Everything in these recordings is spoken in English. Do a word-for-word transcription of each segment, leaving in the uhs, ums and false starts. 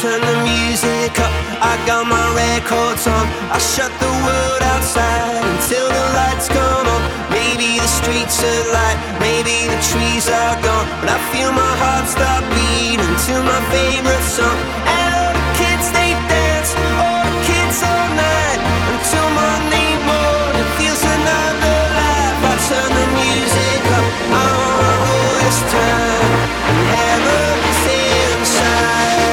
turn the music up, I got my records on. I shut the world outside until the lights come on. Maybe the streets are light, maybe the trees are gone, but I feel my heart start beating to my favorite song. And all the kids, they dance, all the kids all night, until Monday morning feels another life. I turn the music up, I wanna roll this time, and heaven is inside.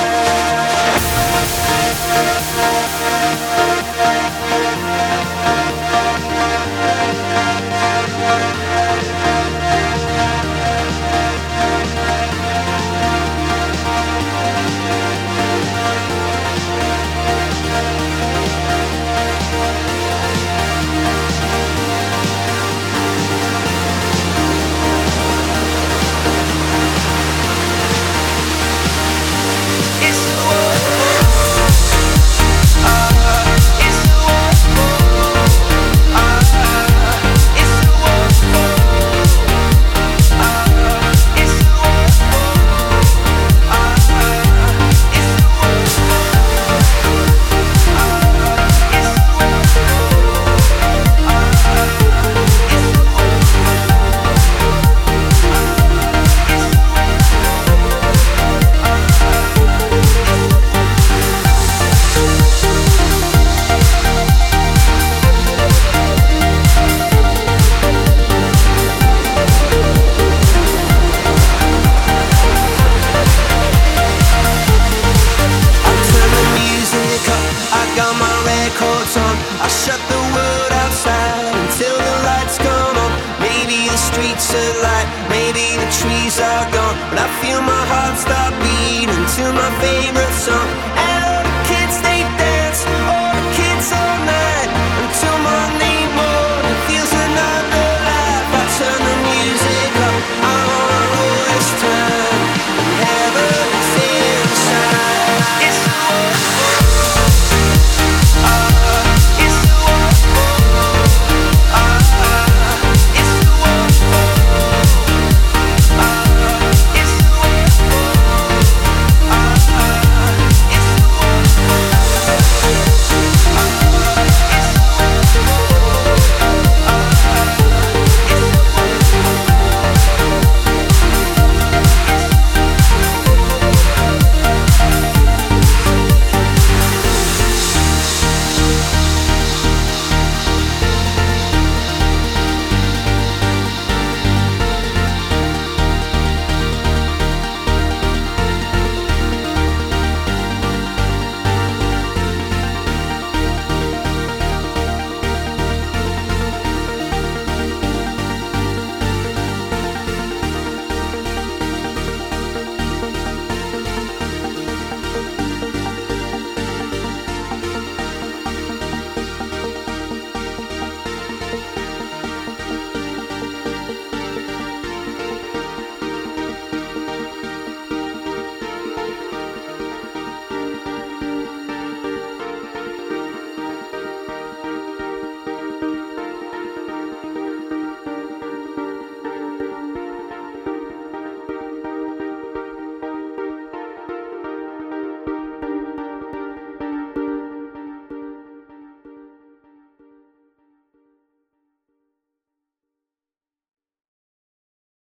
I shut the world outside until the lights come on. Maybe the streets are light, maybe the trees are gone, but I feel my heart start beating to my favorite song.